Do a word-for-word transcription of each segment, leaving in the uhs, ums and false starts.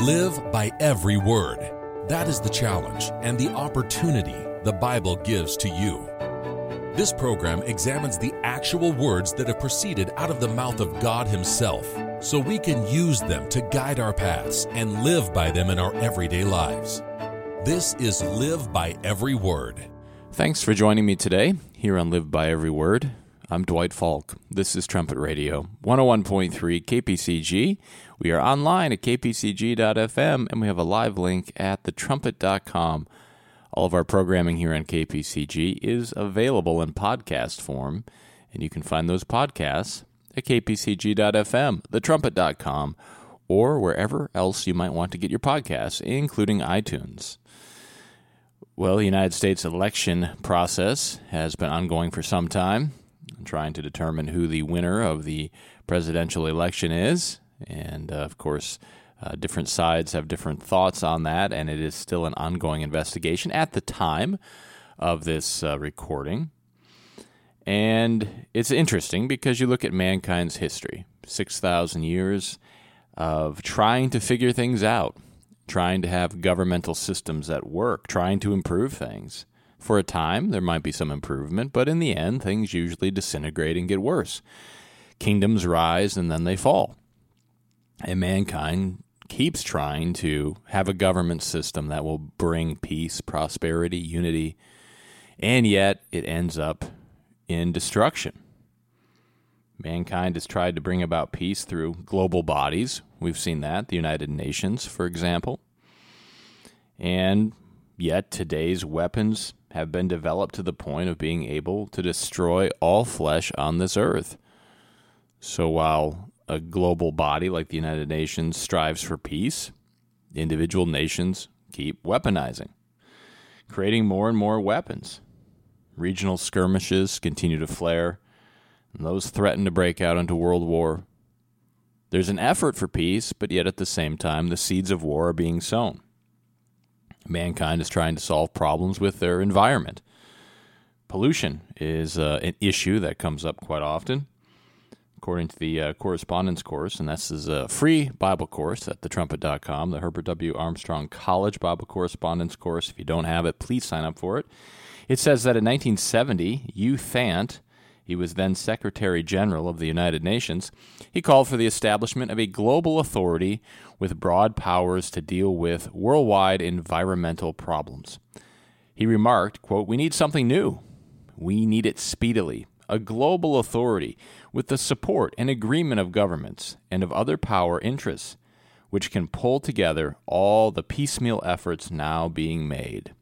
Live by every word. That is the challenge and the opportunity the Bible gives to you. This program examines the actual words that have proceeded out of the mouth of God Himself, so we can use them to guide our paths and live by them in our everyday lives. This is Live by Every Word. Thanks for joining me today here on Live by Every Word. I'm Dwight Falk. This is Trumpet Radio, one oh one point three K P C G. We are online at k p c g dot f m, and we have a live link at the trumpet dot com. All of our programming here on K P C G is available in podcast form, and you can find those podcasts at k p c g dot f m, the trumpet dot com, or wherever else you might want to get your podcasts, including iTunes. Well, the United States election process has been ongoing for some time, trying to determine who the winner of the presidential election is. And, uh, of course, uh, different sides have different thoughts on that, and it is still an ongoing investigation at the time of this uh, recording. And it's interesting because you look at mankind's history, six thousand years of trying to figure things out, trying to have governmental systems that work, trying to improve things. For a time, there might be some improvement, but in the end, things usually disintegrate and get worse. Kingdoms rise and then they fall. And mankind keeps trying to have a government system that will bring peace, prosperity, unity, and yet it ends up in destruction. Mankind has tried to bring about peace through global bodies. We've seen that, the United Nations, for example. And yet today's weapons have been developed to the point of being able to destroy all flesh on this earth. So while a global body like the United Nations strives for peace, individual nations keep weaponizing, creating more and more weapons. Regional skirmishes continue to flare, and those threaten to break out into world war. There's an effort for peace, but yet at the same time, the seeds of war are being sown. Mankind is trying to solve problems with their environment. Pollution is uh, an issue that comes up quite often. According to the uh, correspondence course, and this is a free Bible course at the trumpet dot com, the Herbert W. Armstrong College Bible Correspondence Course. If you don't have it, please sign up for it. It says that in nineteen seventy, Hugh Thant, he was then Secretary General of the United Nations, he called for the establishment of a global authority with broad powers to deal with worldwide environmental problems. He remarked, quote, "We need something new. We need it speedily. A global authority with the support and agreement of governments and of other power interests, which can pull together all the piecemeal efforts now being made."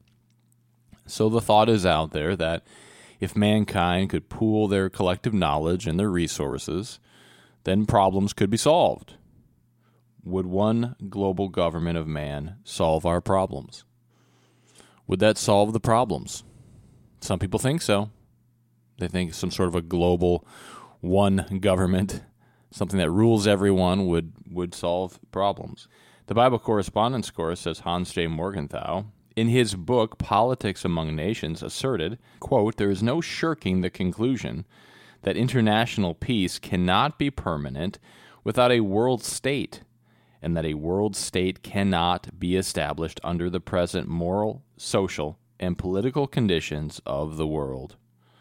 So the thought is out there that if mankind could pool their collective knowledge and their resources, then problems could be solved. Would one global government of man solve our problems? Would that solve the problems? Some people think so. They think some sort of a global one government, something that rules everyone, would, would solve problems. The Bible Correspondence Course, says Hans J. Morgenthau, in his book, Politics Among Nations, asserted, quote, "There is no shirking the conclusion that international peace cannot be permanent without a world state, and that a world state cannot be established under the present moral, social, and political conditions of the world."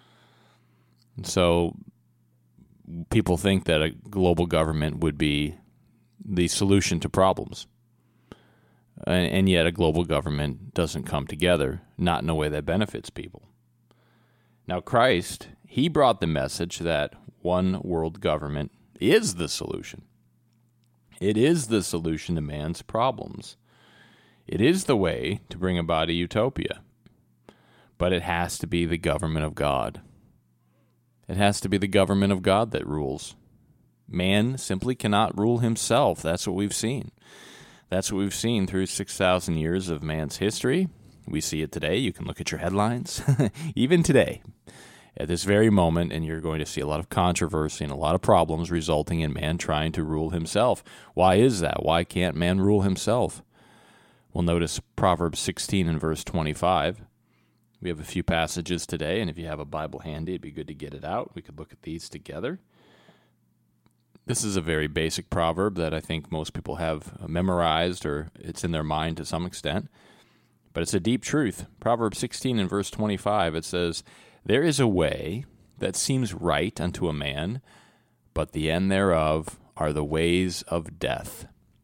So people think that a global government would be the solution to problems. And, and yet a global government doesn't come together, not in a way that benefits people. Now Christ, he brought the message that one world government is the solution. It is the solution to man's problems. It is the way to bring about a utopia. But it has to be the government of God. It has to be the government of God that rules. Man simply cannot rule himself. That's what we've seen. That's what we've seen through six thousand years of man's history. We see it today. You can look at your headlines. Even today, at this very moment, and you're going to see a lot of controversy and a lot of problems resulting in man trying to rule himself. Why is that? Why can't man rule himself? Well, notice Proverbs sixteen and verse twenty-five. We have a few passages today, and if you have a Bible handy, it'd be good to get it out. We could look at these together. This is a very basic proverb that I think most people have memorized, or it's in their mind to some extent, but it's a deep truth. Proverbs sixteen and verse twenty-five, it says, "There is a way that seems right unto a man, but the end thereof are the ways of death."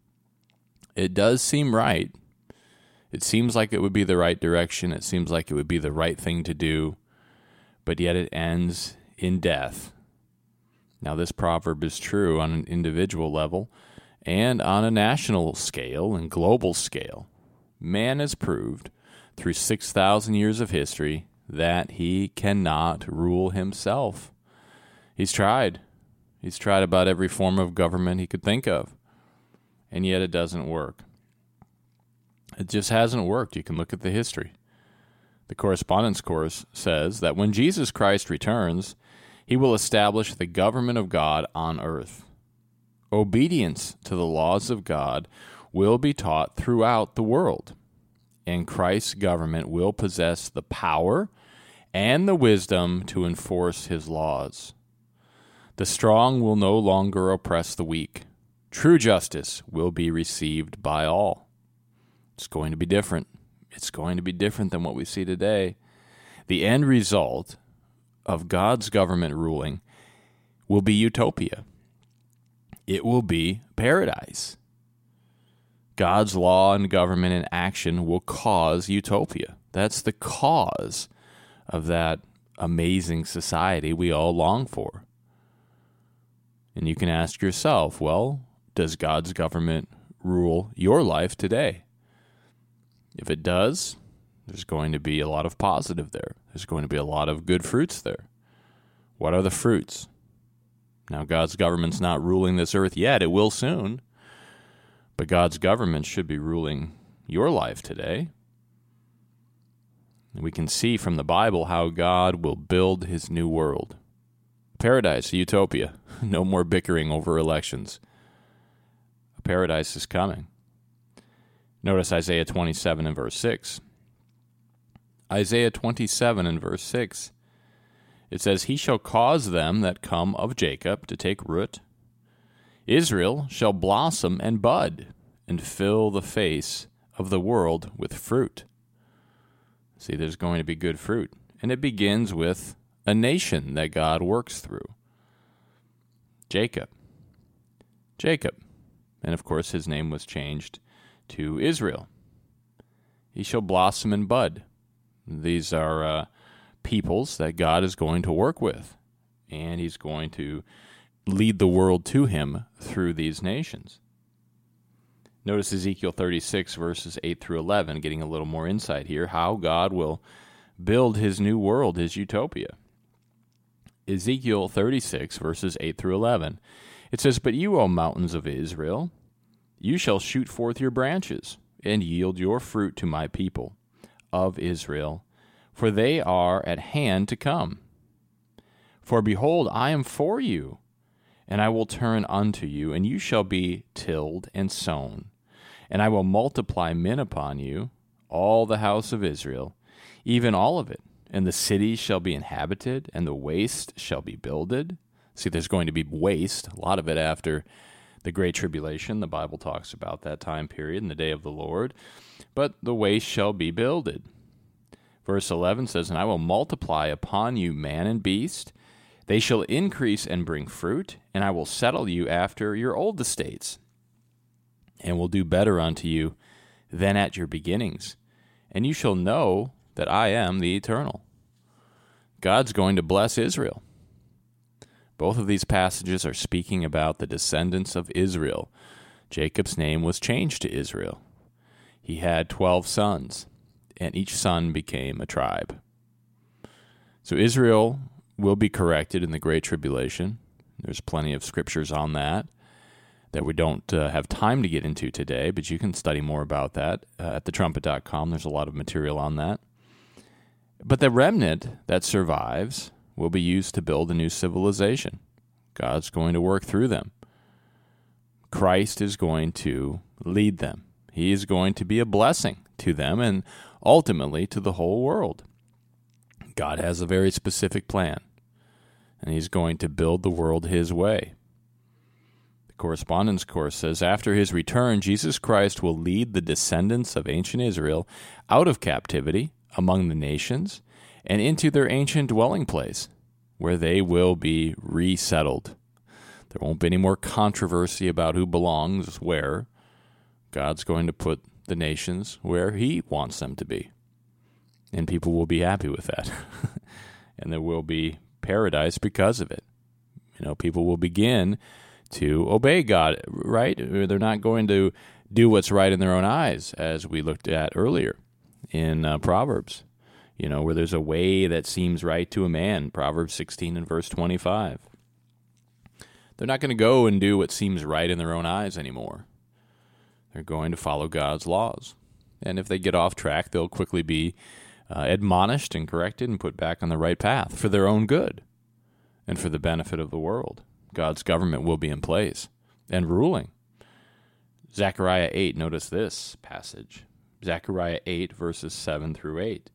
It does seem right. It seems like it would be the right direction. It seems like it would be the right thing to do, but yet it ends in death. Now, this proverb is true on an individual level and on a national scale and global scale. Man has proved through six thousand years of history that he cannot rule himself. He's tried. He's tried about every form of government he could think of, and yet it doesn't work. It just hasn't worked. You can look at the history. The Correspondence Course says that when Jesus Christ returns, he will establish the government of God on earth. Obedience to the laws of God will be taught throughout the world, and Christ's government will possess the power and the wisdom to enforce his laws. The strong will no longer oppress the weak. True justice will be received by all. It's going to be different. It's going to be different than what we see today. The end result of God's government ruling will be utopia. It will be paradise. God's law and government and action will cause utopia. That's the cause of that amazing society we all long for. And you can ask yourself, well, does God's government rule your life today? If it does, there's going to be a lot of positive there. There's going to be a lot of good fruits there. What are the fruits? Now, God's government's not ruling this earth yet. It will soon. But God's government should be ruling your life today. We can see from the Bible how God will build his new world. Paradise, a utopia. No more bickering over elections. A paradise is coming. Notice Isaiah twenty-seven and verse six. Isaiah twenty-seven and verse six. It says, "He shall cause them that come of Jacob to take root. Israel shall blossom and bud, and fill the face of the world with fruit." See, there's going to be good fruit. And it begins with a nation that God works through. Jacob. Jacob. And of course, his name was changed to Israel. He shall blossom and bud. These are uh, peoples that God is going to work with. And he's going to lead the world to him through these nations. Notice Ezekiel thirty-six, verses eight through eleven, getting a little more insight here, how God will build his new world, his utopia. Ezekiel thirty-six, verses eight through eleven. It says, "But you, O mountains of Israel, you shall shoot forth your branches, and yield your fruit to my people of Israel, for they are at hand to come. For behold, I am for you, and I will turn unto you, and you shall be tilled and sown. And I will multiply men upon you, all the house of Israel, even all of it. And the cities shall be inhabited, and the waste shall be builded." See, there's going to be waste, a lot of it after the Great Tribulation. The Bible talks about that time period in the day of the Lord. But the waste shall be builded. Verse eleven says, "And I will multiply upon you man and beast. They shall increase and bring fruit, and I will settle you after your old estates, and will do better unto you than at your beginnings. And you shall know that I am the Eternal." God's going to bless Israel. Both of these passages are speaking about the descendants of Israel. Jacob's name was changed to Israel. He had twelve sons, and each son became a tribe. So Israel will be corrected in the Great Tribulation. There's plenty of scriptures on that that we don't uh, have time to get into today, but you can study more about that uh, at the trumpet dot com. There's a lot of material on that. But the remnant that survives will be used to build a new civilization. God's going to work through them. Christ is going to lead them. He is going to be a blessing to them and ultimately to the whole world. God has a very specific plan, and he's going to build the world his way. The correspondence course says, after his return, Jesus Christ will lead the descendants of ancient Israel out of captivity among the nations and into their ancient dwelling place, where they will be resettled. There won't be any more controversy about who belongs where. God's going to put the nations where he wants them to be. And people will be happy with that. And there will be paradise because of it. You know, people will begin to obey God, right? They're not going to do what's right in their own eyes, as we looked at earlier in uh, Proverbs. You know, where there's a way that seems right to a man, Proverbs sixteen and verse twenty-five. They're not going to go and do what seems right in their own eyes anymore. They're going to follow God's laws. And if they get off track, they'll quickly be uh, admonished and corrected and put back on the right path for their own good and for the benefit of the world. God's government will be in place and ruling. Zechariah eight, notice this passage. Zechariah eight, verses seven through eight.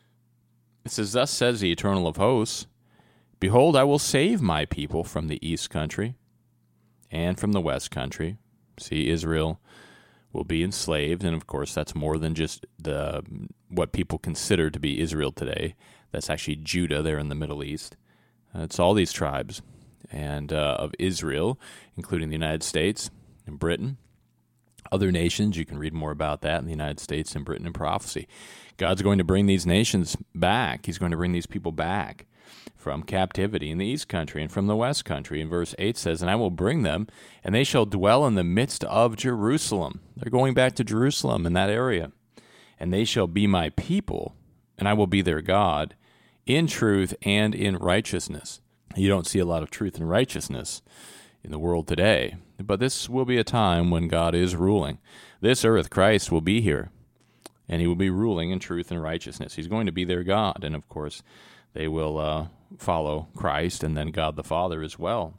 It says, thus says the Eternal of hosts, behold, I will save my people from the east country and from the west country. See, Israel will be enslaved, and of course that's more than just the what people consider to be Israel today. That's actually Judah there in the Middle East. Uh, it's all these tribes and uh, of Israel, including the United States and Britain. Other nations, you can read more about that in the United States and Britain in prophecy. God's going to bring these nations back. He's going to bring these people back from captivity in the east country and from the west country. And verse eight says, and I will bring them, and they shall dwell in the midst of Jerusalem. They're going back to Jerusalem in that area. And they shall be my people, and I will be their God, in truth and in righteousness. You don't see a lot of truth and righteousness in the world today, but this will be a time when God is ruling. This earth, Christ will be here, and he will be ruling in truth and righteousness. He's going to be their God, and of course, they will uh, follow Christ and then God the Father as well.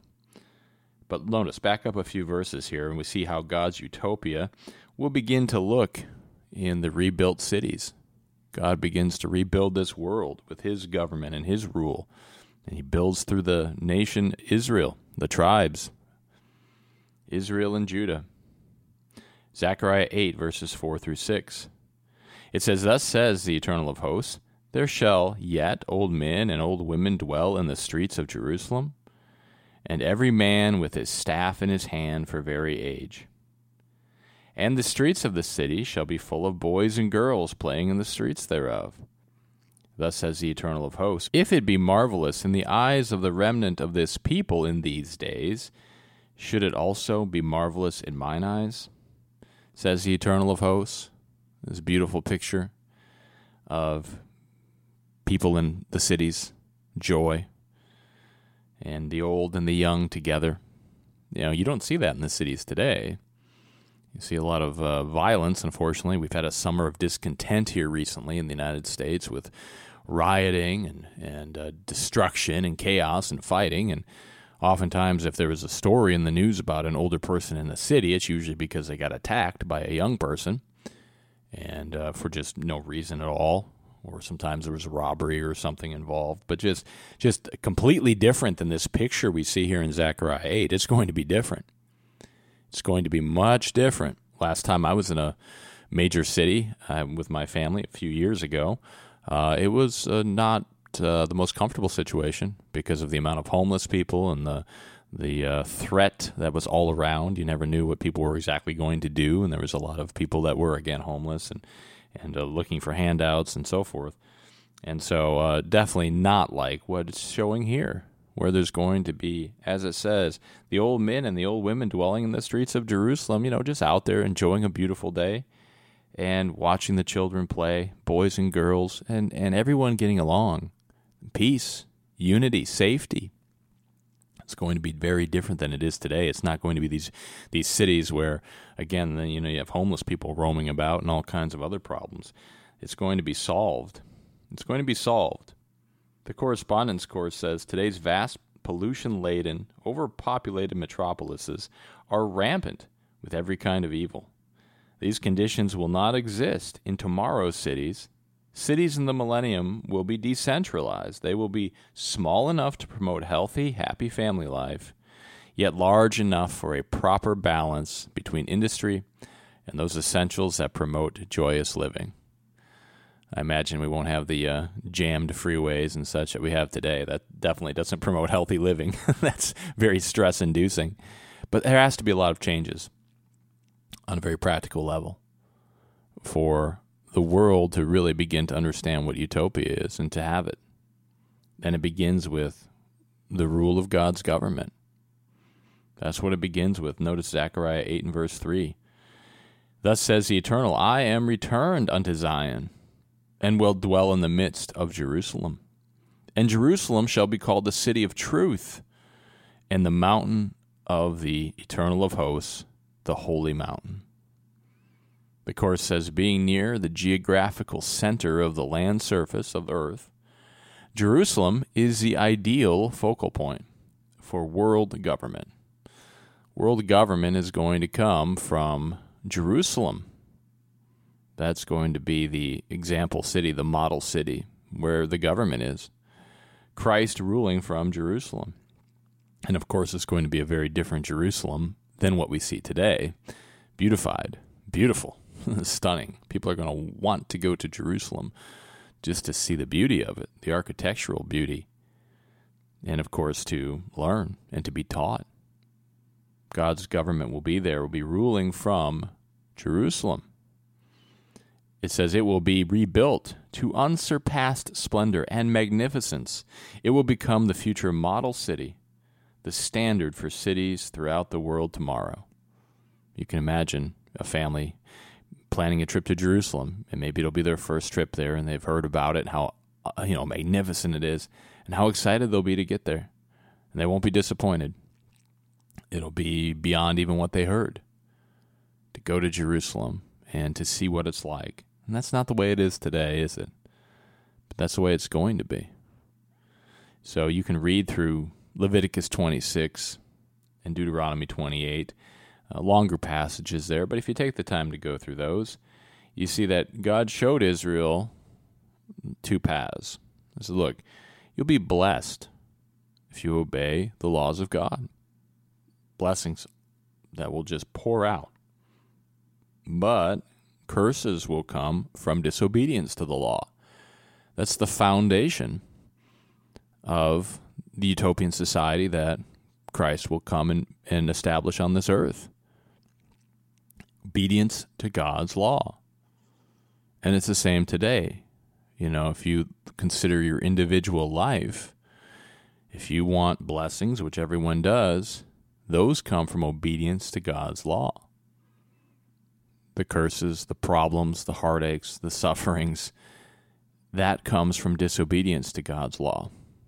But notice, back up a few verses here, and we see how God's utopia will begin to look in the rebuilt cities. God begins to rebuild this world with his government and his rule, and he builds through the nation Israel, the tribes, Israel and Judah. Zechariah eight, verses four through six. It says, thus says the Eternal of hosts, there shall yet old men and old women dwell in the streets of Jerusalem, and every man with his staff in his hand for very age. And the streets of the city shall be full of boys and girls playing in the streets thereof. Thus says the Eternal of hosts, if it be marvelous in the eyes of the remnant of this people in these days, should it also be marvelous in mine eyes? Says the Eternal of hosts. This beautiful picture of people in the cities, joy, and the old and the young together. You know, you don't see that in the cities today. You see a lot of uh, violence, unfortunately. We've had a summer of discontent here recently in the United States with rioting and, and uh, destruction and chaos and fighting. And oftentimes if there was a story in the news about an older person in the city, it's usually because they got attacked by a young person and uh, for just no reason at all. Or sometimes there was a robbery or something involved, but just just completely different than this picture we see here in Zechariah eight. It's going to be different. It's going to be much different. Last time I was in a major city uh, with my family a few years ago, uh, it was uh, not uh, the most comfortable situation because of the amount of homeless people and the the uh, threat that was all around. You never knew what people were exactly going to do, and there was a lot of people that were, again, homeless and and uh, looking for handouts and so forth. And so uh, definitely not like what it's showing here, where there's going to be, as it says, the old men and the old women dwelling in the streets of Jerusalem, you know, just out there enjoying a beautiful day and watching the children play, boys and girls, and, and everyone getting along. Peace, unity, safety. It's going to be very different than it is today. It's not going to be these these cities where, again, you know, you have homeless people roaming about and all kinds of other problems. It's going to be solved. It's going to be solved. The correspondence course says today's vast pollution-laden, overpopulated metropolises are rampant with every kind of evil. These conditions will not exist in tomorrow's cities. Cities in the millennium will be decentralized. They will be small enough to promote healthy, happy family life, yet large enough for a proper balance between industry and those essentials that promote joyous living. I imagine we won't have the uh, jammed freeways and such that we have today. That definitely doesn't promote healthy living. That's very stress-inducing. But there has to be a lot of changes on a very practical level for the world to really begin to understand what utopia is and to have it. And it begins with the rule of God's government. That's what it begins with. Notice Zechariah eight and verse three. Thus says the Eternal, I am returned unto Zion, and will dwell in the midst of Jerusalem. And Jerusalem shall be called the city of truth, and the mountain of the Eternal of hosts, the holy mountain. The course says, being near the geographical center of the land surface of the earth, Jerusalem is the ideal focal point for world government. World government is going to come from Jerusalem. That's going to be the example city, the model city, where the government is. Christ ruling from Jerusalem. And of course, it's going to be a very different Jerusalem than what we see today. Beautified, beautiful, stunning. People are going to want to go to Jerusalem just to see the beauty of it, the architectural beauty, and of course to learn and to be taught. God's government will be there, will be ruling from Jerusalem. It says it will be rebuilt to unsurpassed splendor and magnificence. It will become the future model city, the standard for cities throughout the world tomorrow. You can imagine a family planning a trip to Jerusalem, and maybe it'll be their first trip there, and they've heard about it, how uh, you know magnificent it is, and how excited they'll be to get there. And they won't be disappointed. It'll be beyond even what they heard, to go to Jerusalem and to see what it's like. And that's not the way it is today, is it? But that's the way it's going to be. So you can read through Leviticus twenty-six and Deuteronomy twenty-eight, uh, longer passages there, but if you take the time to go through those, you see that God showed Israel two paths. He said, look, you'll be blessed if you obey the laws of God. Blessings that will just pour out. But curses will come from disobedience to the law. That's the foundation of the utopian society that Christ will come and, and establish on this earth. Obedience to God's law. And it's the same today. You know, if you consider your individual life, if you want blessings, which everyone does, those come from obedience to God's law. The curses, the problems, the heartaches, the sufferings, that comes from disobedience to God's law.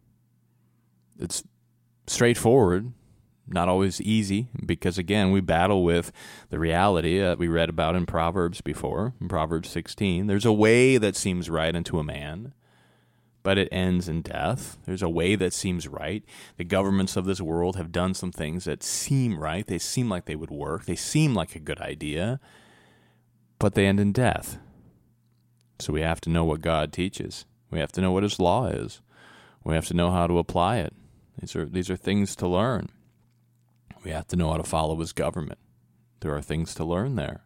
It's straightforward, not always easy, because again, we battle with the reality that we read about in Proverbs before, in Proverbs sixteen. There's a way that seems right unto a man, but it ends in death. There's a way that seems right. The governments of this world have done some things that seem right. They seem like they would work. They seem like a good idea, but they end in death. So we have to know what God teaches. We have to know what His law is. We have to know how to apply it. These are these are things to learn. We have to know how to follow His government. There are things to learn there.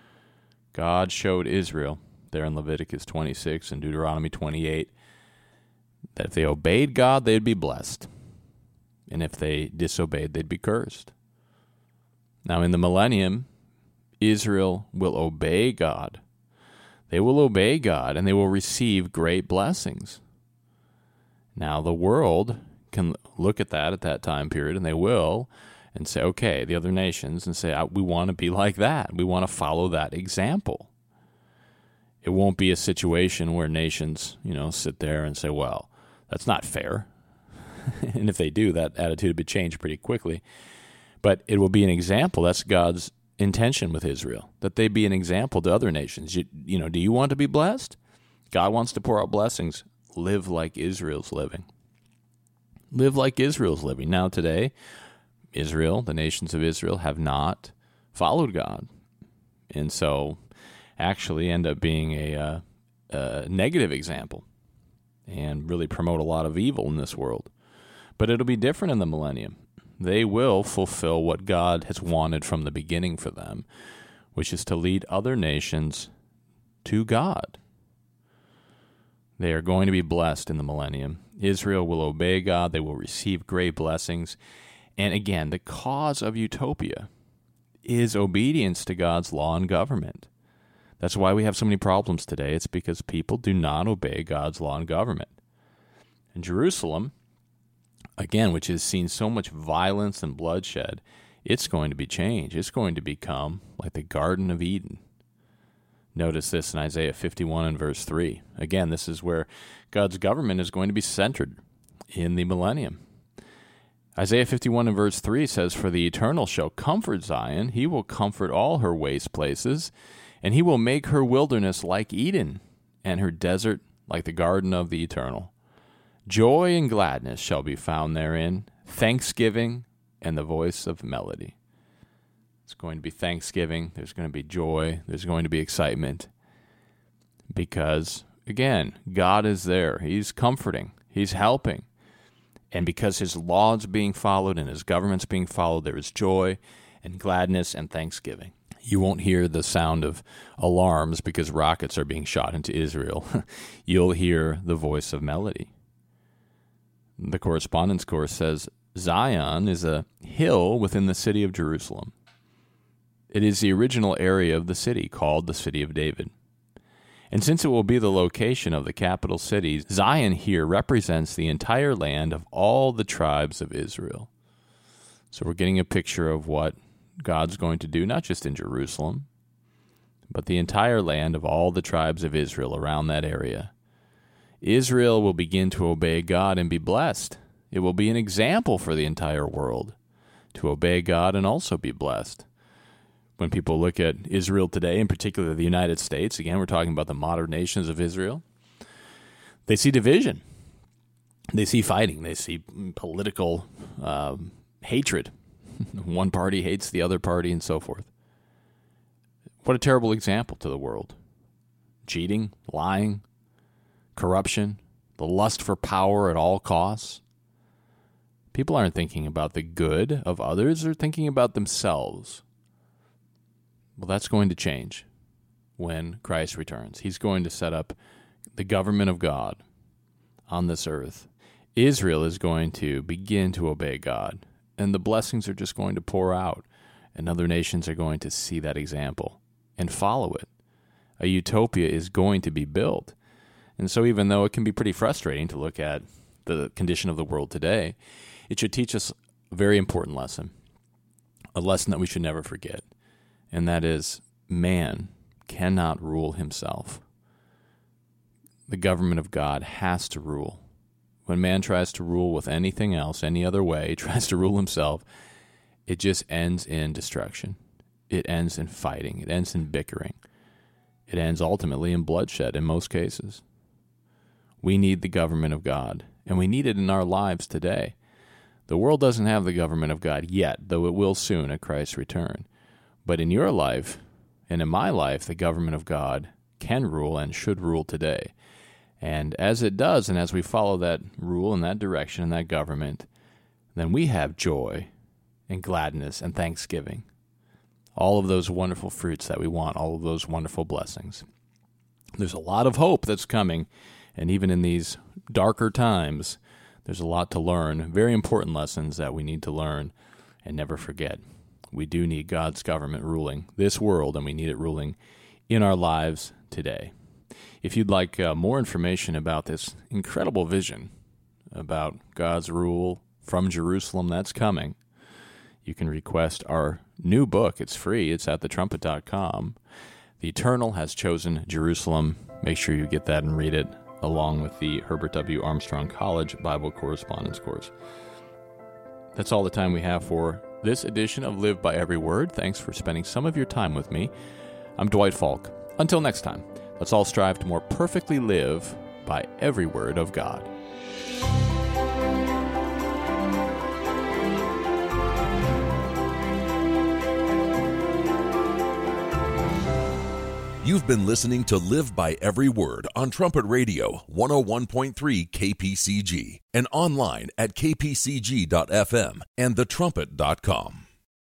God showed Israel there in Leviticus twenty-six and Deuteronomy twenty-eight that if they obeyed God, they'd be blessed. And if they disobeyed, they'd be cursed. Now in the millennium, Israel will obey God. They will obey God, and they will receive great blessings. Now, the world can look at that at that time period, and they will, and say, okay, the other nations, and say, we want to be like that. We want to follow that example. It won't be a situation where nations, you know, sit there and say, well, that's not fair. And if they do, that attitude would be changed pretty quickly. But it will be an example. That's God's intention with Israel, that they be an example to other nations. You, you know, do you want to be blessed? God wants to pour out blessings. Live like Israel's living. Live like Israel's living. Now today, Israel, the nations of Israel, have not followed God. And so actually end up being a, uh, a negative example and really promote a lot of evil in this world. But it'll be different in the millennium. they will fulfill what God has wanted from the beginning for them, which is to lead other nations to God. They are going to be blessed in the millennium. Israel will obey God. They will receive great blessings. And again, the cause of utopia is obedience to God's law and government. That's why we have so many problems today. It's because people do not obey God's law and government. In Jerusalem, again, which has seen so much violence and bloodshed, it's going to be changed. It's going to become like the Garden of Eden. Notice this in Isaiah fifty-one and verse three. Again, this is where God's government is going to be centered in the millennium. Isaiah fifty-one and verse three says, "For the Eternal shall comfort Zion. He will comfort all her waste places, and he will make her wilderness like Eden, and her desert like the garden of the Eternal. Joy and gladness shall be found therein, thanksgiving and the voice of melody." It's going to be thanksgiving. There's going to be joy. There's going to be excitement. Because, again, God is there. He's comforting. He's helping. And because his law is being followed and his government's being followed, there is joy and gladness and thanksgiving. You won't hear the sound of alarms because rockets are being shot into Israel. You'll hear the voice of melody. The correspondence course says, Zion is a hill within the city of Jerusalem. It is the original area of the city called the City of David. And since it will be the location of the capital city, Zion here represents the entire land of all the tribes of Israel. So we're getting a picture of what God's going to do, not just in Jerusalem, but the entire land of all the tribes of Israel around that area. Israel will begin to obey God and be blessed. It will be an example for the entire world to obey God and also be blessed. When people look at Israel today, in particular the United States, again, we're talking about the modern nations of Israel, they see division. They see fighting. They see political uh, hatred. One party hates the other party and so forth. What a terrible example to the world. Cheating, lying, corruption, the lust for power at all costs. People aren't thinking about the good of others. They're thinking about themselves. Well, that's going to change when Christ returns. He's going to set up the government of God on this earth. Israel is going to begin to obey God, and the blessings are just going to pour out, and other nations are going to see that example and follow it. A utopia is going to be built. And so even though it can be pretty frustrating to look at the condition of the world today, it should teach us a very important lesson, a lesson that we should never forget. And that is, man cannot rule himself. The government of God has to rule. When man tries to rule with anything else, any other way, tries to rule himself, it just ends in destruction. It ends in fighting. It ends in bickering. It ends ultimately in bloodshed in most cases. We need the government of God, and we need it in our lives today. The world doesn't have the government of God yet, though it will soon at Christ's return. But in your life, and in my life, the government of God can rule and should rule today. And as it does, and as we follow that rule and that direction and that government, then we have joy and gladness and thanksgiving. All of those wonderful fruits that we want, all of those wonderful blessings. There's a lot of hope that's coming, and even in these darker times, there's a lot to learn, very important lessons that we need to learn and never forget. We do need God's government ruling this world, and we need it ruling in our lives today. If you'd like uh, more information about this incredible vision about God's rule from Jerusalem that's coming, you can request our new book. It's free. It's at the trumpet dot com. The Eternal Has Chosen Jerusalem. Make sure you get that and read it, along with the Herbert W. Armstrong College Bible Correspondence Course. That's all the time we have for this edition of Live by Every Word. Thanks for spending some of your time with me. I'm Dwight Falk. Until next time, let's all strive to more perfectly live by every word of God. You've been listening to Live by Every Word on Trumpet Radio one oh one point three K P C G and online at k p c g dot f m and the trumpet dot com.